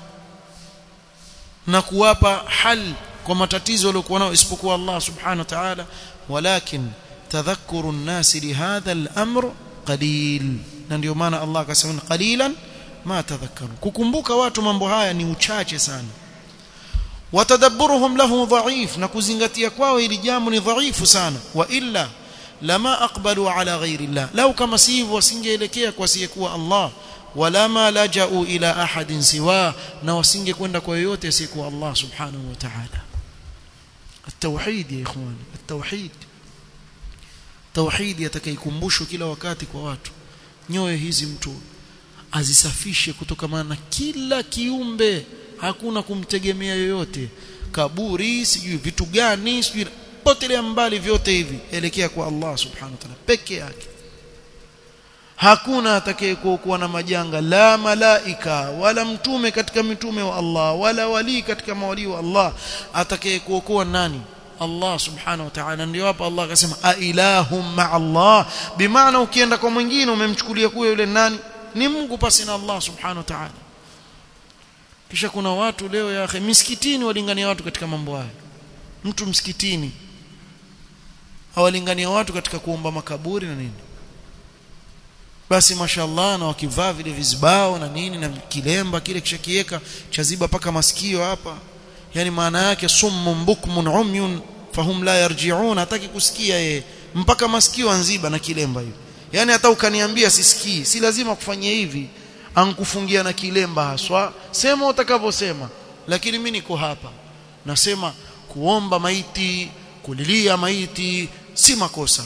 A: na kuwapa hal kwa matatizo waliokuwa nao isipokuwa Allah subhanahu wa ta'ala? walakin tadhakkuru an-nas li hadha al-amr qalil. na ndio maana Allah akasema qalilan ma tadhakkarun, kukumbuka watu mambo haya ni uchache sana. watadabburuhum lahu dha'if, na kuzingatia kwao hili jambo ni dhaifu sana. Wa illa lama aqbalu ala ghairi Allah, lau kama sivyo wasingeelekea kwa asiyekuwa Allah. Wala ma laja'u ila ahadin siwa, na wasingekwenda kwa yoyote asiyekuwa Allah subhanahu wa ta'ala. At-tauhid ya ikhwan, at-tauhid, tauhid yatakayokumbushwa kila wakati kwa watu. Nyoyo hizi mtu azisafishe kutokana na kila kiumbe, hakuna kumtegemea yoyote, kaburi sijui vitu gani sijui, potelea mbali vyote hivi, elekea kwa Allah subhanahu wa ta'ala peke yake. Hakuna atakayekuwa na majanga, la malaika wala mtume katika mitume wa Allah wala wali katika mawali wa Allah. Atakayekuokoa nani? Allah subhanahu wa ta'ala. Ndio hapa Allah akasema a ilahum ma Allah, bimaana ukienda kwa mwingine umemchukulia kuwa yule nani? Ni Mungu pasi na Allah subhanahu wa ta'ala. Kisha kuna watu leo ya akhi misikitini walingania watu katika mambo haya. Mtu msikitini hawalingania watu katika kuomba makaburi na nini. Basi mashallah, na wakivaa vile vizibao na nini na kilemba kile kisha kieka chaziba paka masikio hapa, yani maana yake summun bukmun umyun fahum la yarji'un, hataki kusikia yeye mpaka masikio anziba na kilemba hiyo. Yani hata ukaniambia sisikii, si lazima kufanyia hivi, ankufungia na kilemba haswa, sema utakavyosema, lakini mimi niko hapa nasema kuomba maiti, kulilia maiti si makosa.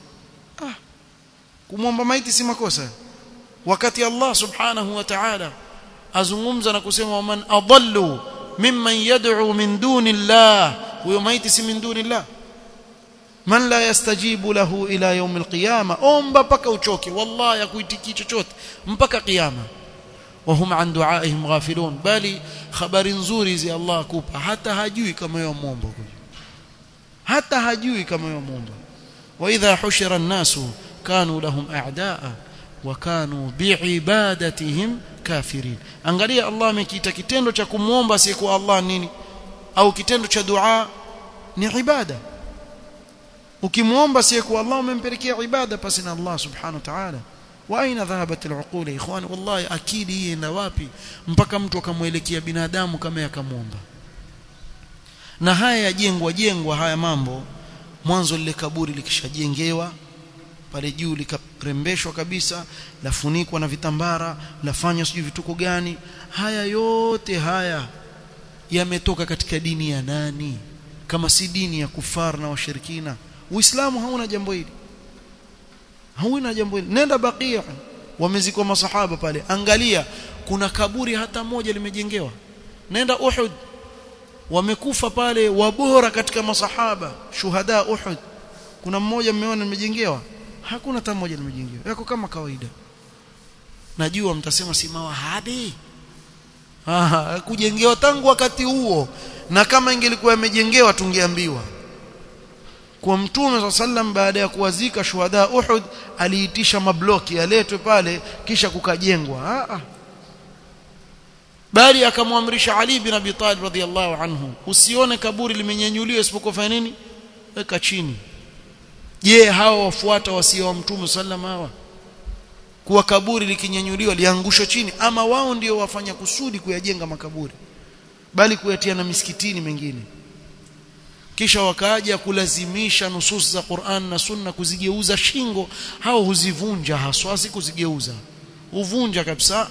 A: Kumwomba maiti si makosa, wakati Allah subhanahu wa ta'ala azungumza na kusema man adallu mimman yad'u min dunillah, huyo maiti si min dunillah, man la yastajibu lahu ila yawm alqiyama, omba paka uchoke wallahi yakuitiki chochote mpaka kiyama. Wa hum an du'aihim ghafilun, bali habari nzuri hizi Allah akupa, hata hajui kama yeye muomba, hata hajui kama yeye muomba. Wa idha hushira an-nasu kanu lahum a'daa wa kanu bi'ibadatihim kafirin. Angalia Allah amekiita kitendo cha kumuomba asiyekuwa Allah nini, au kitendo cha dua ni ibada. Ukimuomba asiyekuwa Allah umempelekea ibada pasi na Allah subhanahu wa ta'ala. Wa aina dhahabat al-uqul ikhwan, wallahi akili hii ina wapi mpaka mtu akamuelekea binadamu kama yakamuomba. Na haya yajengwa haya mambo, mwanzo lile kaburi likishajengewa pale juu likarembeshwa kabisa, lafunikwa na vitambara, lafanya sijui vituko gani, haya yote haya yametoka katika dini ya nani kama si dini ya kufar na washirikina? Uislamu hauna jambo hili, hauna jambo hili. Nenda Baqi', wamezikwa masahaba pale, angalia kuna kaburi hata moja limejengewa. Nenda Uhud, wamekufa pale wabora katika masahaba, shuhada Uhud, kuna mmoja mmeona limejengewa? Hakuna hata moja limejengewa, yako kama kawaida. Najua mtasema si mawahabi, kujengewa tangu wakati huo, na kama ingelikuwa imejengewa tungeambiwa. Kwa Mtume sallam baada ya kuwazika shuhada Uhud aliitisha mabloki yaletwe pale kisha kukajengwa. Bali akamwamrisha Ali bin Abi Talib radhiyallahu anhu, usione kaburi limenyanyuliwa isipokuwa fanya nini? Weka chini. Je, hao wafuata wasio wa Mtume sallam hawa kuwa kaburi likinyanyuliwa liangushwe chini, ama wao ndio wafanya kusudi kuyajenga makaburi bali kuyatia na misikitini mengine? Kisha wakaja kulazimisha nusus za Qur'an na Sunna kuzigeuza shingo. Hao huzivunja haswa, si kuzigeuza, huvunja kabisa.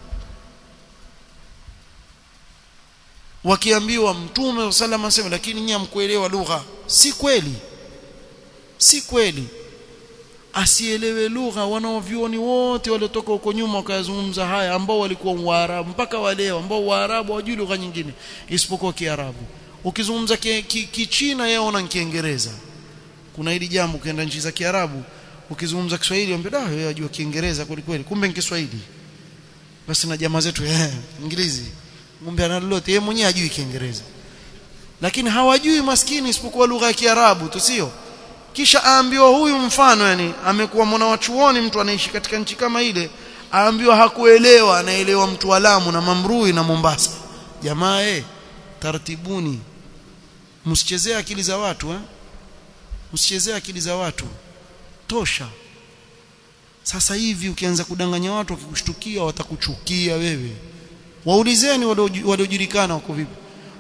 A: Wakiambiwa Mtume sallallahu asema lakini nyinyi hamkuelewa lugha. Si kweli, si kweli. Asielewe lugha, wanaovioni wote waliotoka huko nyuma wakazungumza haya, ambao walikuwa Waarabu mpaka waleo, ambao Waarabu hawajui lugha nyingine isipokuwa Kiarabu. Ukizungumza Kichina yeye ona Kiingereza. Kuna hili jambo, ukienda nchi za Kiarabu ukizungumza Kiswahili wambia yeye ajua Kiingereza kweli kweli, kumbe ni Kiswahili. Basi na jamaa zetu Ingilizi ngombe ana lolote, yeye mwenyewe ajui Kiingereza, lakini hawajui maskini isipokuwa lugha ya Kiarabu tu, sio? Kisha aambiwa huyu mfano, yani amekuwa mwana wa chuoni, mtu anaishi katika nchi kama ile, aambiwa hakuelewa, anaelewa mtu wa Lamu na Mamrui na Mombasa. Jamaa tartibuni, msichezee akili za watu, msichezee akili za watu, tosha. Sasa hivi ukianza kudanganya watu, wakikushtukia watakuchukia wewe. Waulizeni waliojulikana wako vipi.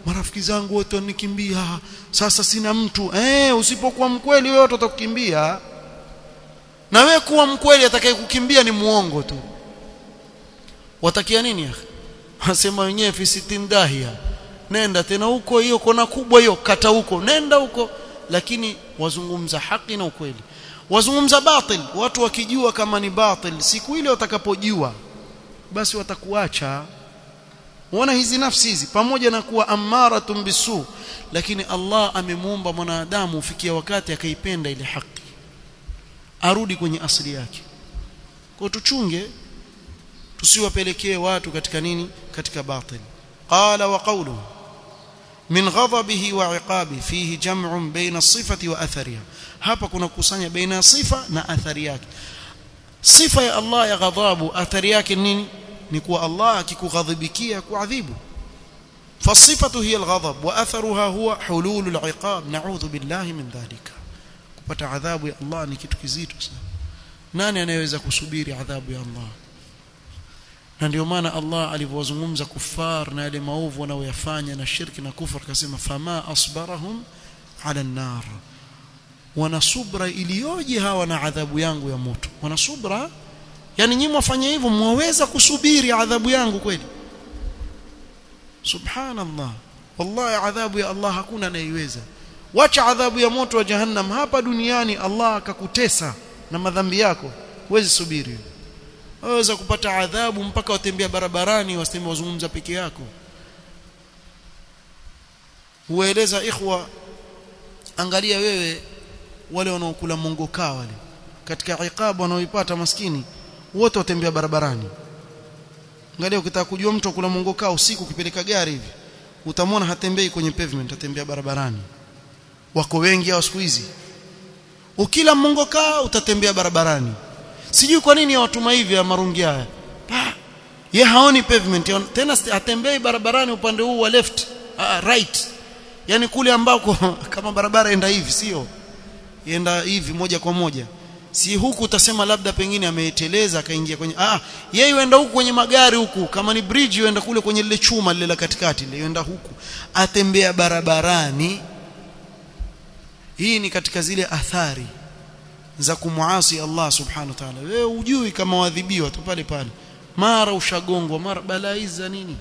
A: marafiki zangu wote wanikimbia, sasa sina mtu. Usipokuwa mkweli wewe watu watakukimbia, na wewe kuwa mkweli, atakayekukimbia ni muongo tu. Watakia nini akhi? Wasema wenyewe fi 60 dahia, nenda tena huko, hiyo kona kubwa hiyo, kata huko, nenda huko. Lakini wazungumza haki na ukweli. Wazungumza batil, watu wakijua kama ni batil, siku ile watakapojua basi watakuacha. Wana hizi nafsi hizi pamoja na kuwa amaratun bisu, lakini Allah amemuumba mwanadamu ufikia wakati akaipenda ile haki, arudi kwenye asili yake. Kwa tuchunge tusiwapelekee watu katika nini? Katika batil. Qala wa qawluhu min ghadabihi wa iqabi fihi jam'un baina as-sifati wa athariha. Hapa kuna kusanya baina sifa na athari yake. Sifa ya Allah ya ghadhabu, athari yake nini? Ni kuwa Allah akikughadhibikia kuadhibu. Fasifatu hiya al-ghadab wa atharuha huwa hulul al-iqab. Na'udhu billahi min dhalika. Kupata adhabu ya Allah ni kitu kizito sana. Nani anayeweza kusubiri adhabu ya Allah? Na ndio maana Allah alivyozungumza kufar na yale maovu wanaoyafanya na shirki na kufur, akasema fama asbarahum ala an-nar, wana subra iliyoje hawa na adhabu yangu ya moto. Wana subra, yani nyinyi mwafanya hivyo mwaweza kusubiri adhabu yangu kweli? Subhanallah, wallahi adhabu ya Allah hakuna anayeweza. Wacha adhabu ya moto wa jahannam hapa duniani, Allah akakutesa na madhambi yako, huwezi subiri. Waweza kupata adhabu mpaka watembea barabarani waseme wazungumza peke yako. Hueleza ikhwa, angalia wewe wale wanaokula mongoka wale, katika iqabu wanaoipata maskini wote watembea barabarani. Angalia, ukitaka kujua mtu akula mongoka usiku, ukipeleka gari hivi utamwona hatembei kwenye pavement, atembea barabarani. Wako wengi hao siku hizi. Ukila mongoka utatembea barabarani. Sijui kwa nini watuma hivi ya marungi haya. Yeye haoni pavement, tena atembei barabarani upande huu wa left, right. Yani kule ambako kama barabara enda hivi, sio enda hivi moja kwa moja. Si huku utasema labda pengine ameteleza akaingia kwenye yeye yuenda huku kwenye magari huku, kama ni bridge yuenda kule kwenye lile chuma lile la katikati lile, yuenda huku, atembea barabarani. Hii ni katika zile athari za kumuasi Allah subhanahu wa ta'ala. Wewe hujui kama wadhibiwa tu pale pale, mara ushagongwa, mara balaa za nini.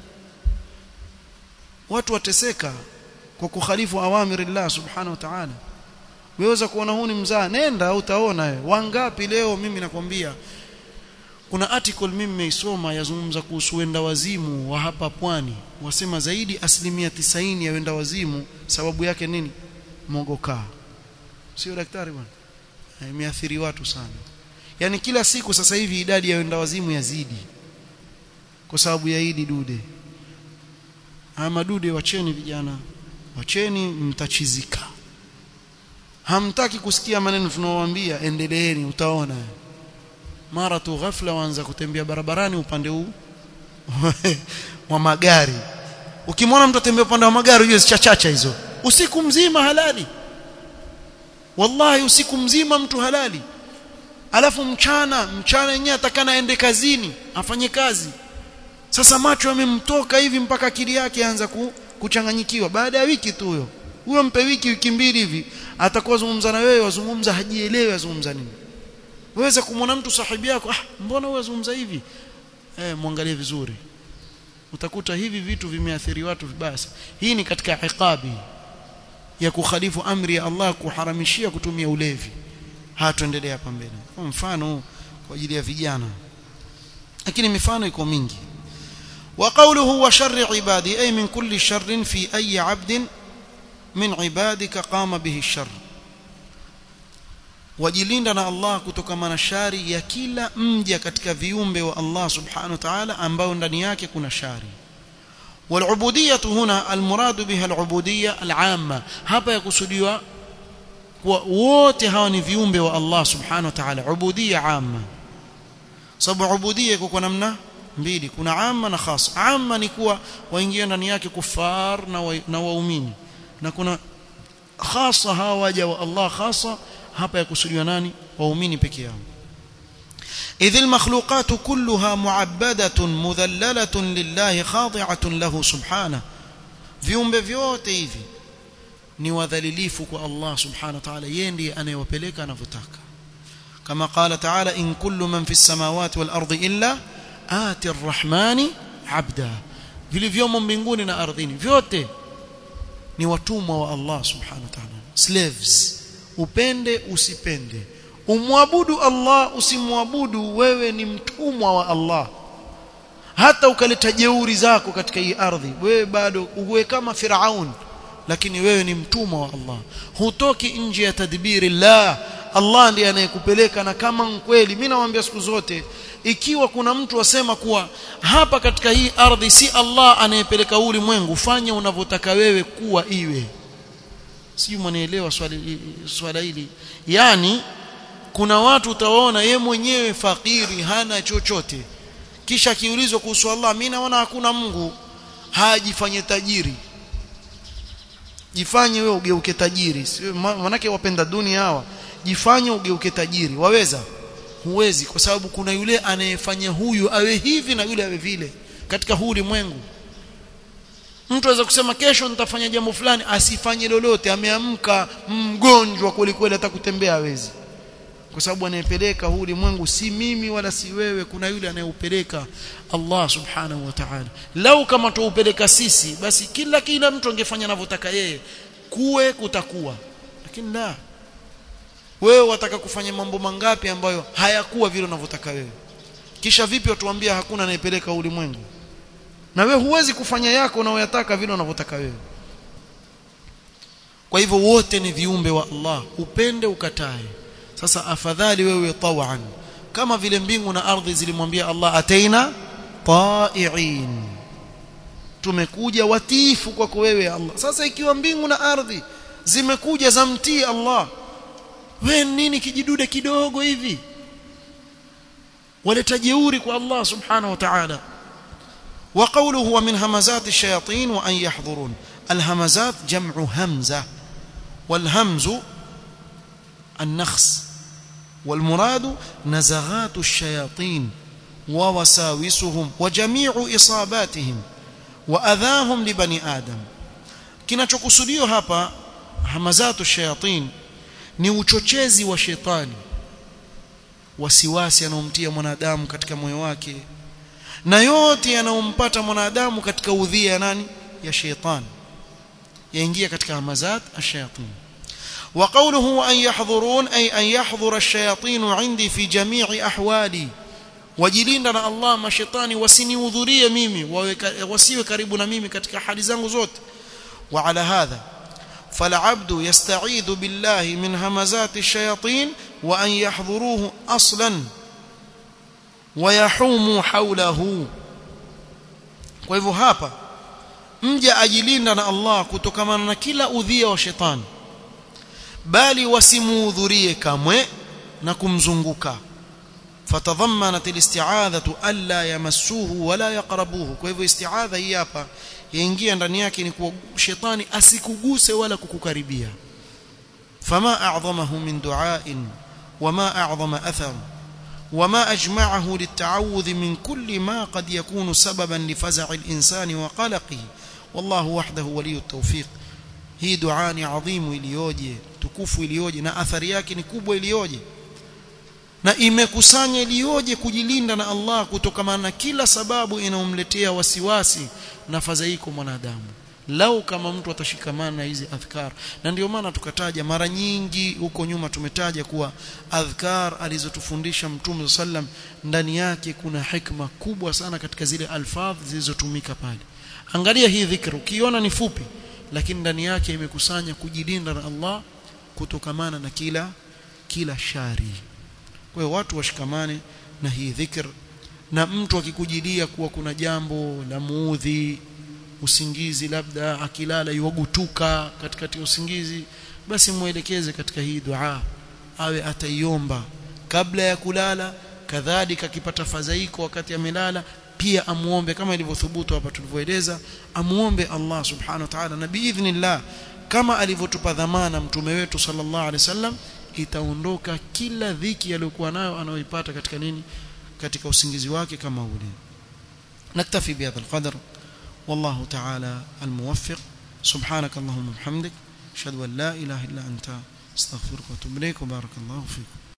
A: Watu wateseka kwa kukhalifu awamiri Allah subhanahu wa ta'ala. Weweza kuona huni mzaa, nenda utaona wewe. Wangapi leo mimi nakwambia, kuna article mimi nimeisoma yazungumza kuhusu wenda wazimu wa hapa pwani. Wasema zaidi 90% ya wenda wazimu sababu yake nini? Mongoka. Sio daktari bwana. Imeathiri watu sana. Yani kila siku sasa hivi idadi ya wenda wazimu yazidi kwa sababu ya hili dude. Ama dude, wacheni vijana, wacheni, mtachizika. Hamtaki kusikia maneno tunaowaambia, endeleeni utaona. Mara tu ghafla waanza kutembea barabarani upande huu wa magari. Ukimwona mtu atembea upande wa magari, hiyo chachacha hizo. Usiku mzima halali. Wallahi usiku mzima mtu halali. Alafu mchana yenyewe atakana aende kazini, afanye kazi. Sasa macho yamemtoka hivi mpaka akili yake anza kuchanganyikiwa. Baada ya wiki tu huyo mpe wiki mbili hivi, atakuwa zungumza na wewe, wazungumza hajielewi azungumza nini. Waweza kumwona mtu sahibi yako, mbona wewe wazungumza hivi? Muangalie vizuri. Utakuta hivi vitu vimeathiri watu vibaya. Hii ni katika iqabi ya kukhalifu amri ya Allah, kuharamishia kutumia ulevi. Hatuendelea hapa mbele. Kwa mfano kwa ajili ya vijana, lakini mifano iko mingi. Wa qawluhu wa sharri ibadi, ay min kulli sharrin fi ayi 'abdin min ibadika qama bihi shar. Wajilinda na Allah kutokana na shari ya kila mja katika viumbe wa Allah subhanahu wa ta'ala ambao ndani yake kuna shari. والعبوديه هنا المراد بها العبوديه العامه. hapa yakusudiwa kwa wote hawa ni viumbe wa Allah subhanahu wa ta'ala, ubudiyya amma. Sababu ubudiyya iko kwa namna mbili, kuna amma na khas. Amma ni kuwa waingia ndani yake kufar na waumini, na kuna khasa hawa waja wa Allah khasa. hapa yakusudiwa nani? Waumini pekee yao. إذ المخلوقات كلها معبدة مذللة لله خاضعة له سبحانه. viumbe vyote hivi ni wadhalilifu kwa Allah subhanahu wa ta'ala, yeye ndiye anayewapeleka anavyotaka. Kama qala ta'ala, in kullu man fis samawati wal ardi illa ati arrahmani abda, vilivyomo mbinguni na ardhini vyote ni watumwa wa Allah subhanahu wa ta'ala, slaves. Upende usipende, umwabudu Allah usimwabudu, wewe ni mtumwa wa Allah. Hata ukaleta jeuri zako katika hii ardhi, wewe bado uwe kama Firaun, lakini wewe ni mtumwa wa Allah. Hutoki nje ya tadbiri Allah. Allah ndiye anayekupeleka. Na kama kweli, mimi nawaambia siku zote, ikiwa kuna mtu asema kuwa hapa katika hii ardhi si Allah anayepeleka ulimwengu, fanya unavyotaka wewe kuwa iwe. Sijui mnaelewa swala hili. Yani kuna watu utaona yeye mwenyewe fakiri, hana chochote, kisha kiulizwa kuhusu Allah, mimi naona hakuna Mungu, hajifanye tajiri. Jifanye wewe ugeuke tajiri. Manake wapenda dunia hawa, jifanye ugeuke tajiri. Waweza? Huwezi, kwa sababu kuna yule anayefanya huyu awe hivi na yule awe vile katika huu ulimwengu. Mtu aweza kusema kesho nitafanya jambo fulani, asifanye lolote, ameamka mgonjwa kweli hata kutembea hawezi, kwa sababu anayepeleka huu ulimwengu si mimi wala si wewe, kuna yule anayeupeleka, Allah subhanahu wa ta'ala. Lau kama tuupeleka sisi, basi kila mtu angefanya anavyotaka yeye, kutakuwa. Lakini la, wewe wataka kufanya mambo mangapi ambayo hayakuwa vile unavyotaka wewe, kisha vipi watuambia hakuna anayepeleka ulimwengu, na wewe huwezi kufanya yako unayotaka vile unavyotaka wewe. Kwa hivyo wote ni viumbe wa Allah, upende ukatae. Sasa afadhali wewe tawan, kama vile mbingu na ardhi zilimwambia Allah, ataina ta'iin, tumekuja watiifu kwako wewe Allah. Sasa ikiwa mbingu na ardhi zimekuja zamtii Allah, wewe nini kijidude kidogo hivi waleta jeuri kwa Allah subhanahu wa ta'ala. Wa qawluhu wa min hamazati ash-shayatin wa an yahdhurun. Al-hamazat jam'u hamza, wal hamzu an-nakhs, wal muradu nazaghatu ash-shayatin wa wasawisuhum wa jami'u isabatihim wa adhahum li bani adam. Kinachokusudiwa hapa hamazatu ash-shayatin ni uchochezi wa shetani, wasiwasi anaomtia mwanadamu katika moyo wake, na yote yanayompata mwanadamu katika udhia nani? Ya shetani, yaingia katika hamazat ash-shayatin. Wa qawluhu an yahdhurun ay an yahdhura ash-shayatin 'indi fi jami'i ahwali, wajilinda na Allah mashaitani wasinihudhurie mimi, wasiwe karibu na mimi katika hali zangu zote. Wa ala hadha فالعبد يستعيذ بالله من همزات الشياطين وأن يحضروه أصلا ويحوموا حوله. kwa hivyo hapa mja ajilinda na Allah kutokamana na kila udhia wa shetani, bali wasimuhudhurie kamwe na kumzunguka. fatadhammanat alisti'adhatu alla yamassuhu wala yaqrabuhu. kwa hivyo isti'adha hii hapa yaingia ndani yake ni kwa shetani asikuguse wala kukukaribia. fama a'zamahu min du'a'in wama a'zama athar wama ajma'ahu litta'awudh min kulli ma qad yakunu sababan li faza'i al-insani wa qalaqihi wallahu wahdahu waliyut tawfiq. hii dua ni adhimu iliyoje, tukufu iliyoje, na athari yake ni kubwa iliyoje, na imekusanya iliyoje kujilinda na Allah kutokamana na kila sababu inayomletea wasiwasi na fadhaiko mwanadamu, lau kama mtu atashikamana na hizi adhkar. Na ndio maana tukataja mara nyingi huko nyuma, tumetaja kuwa adhkar alizotufundisha Mtume sallam ndani yake kuna hikma kubwa sana katika zile alfadh zilizotumika pale. Angalia hii dhikr, ukiona ni fupi, lakini ndani yake imekusanya kujilinda na Allah kutokamana na kila shari. Kwa hiyo watu washikamane na hii dhikr, na mtu akikujilia kuwa kuna jambo la muudhi, usingizi labda akilala yugutuka katikati ya usingizi, basi muelekeze katika hii dua, awe ataiomba kabla ya kulala, kadhalika akipata fadhaiko wakati amelala pia amuombe, kama ilivyothubutu hapa tulivyoeleza, amuombe Allah subhanahu wa ta'ala, na biidhnillah kama alivyotupa dhamana mtume wetu sallallahu alaihi wasallam, itaondoka kila dhiki aliyokuwa nayo anayoipata katika nini, katika usingizi wake kama ule. naktafi bihadha alqadr والله تعالى الموفق. سبحانك اللهم وبحمدك أشهد أن لا إله إلا أنت استغفرك واتوب إليك وبارك الله فيكم.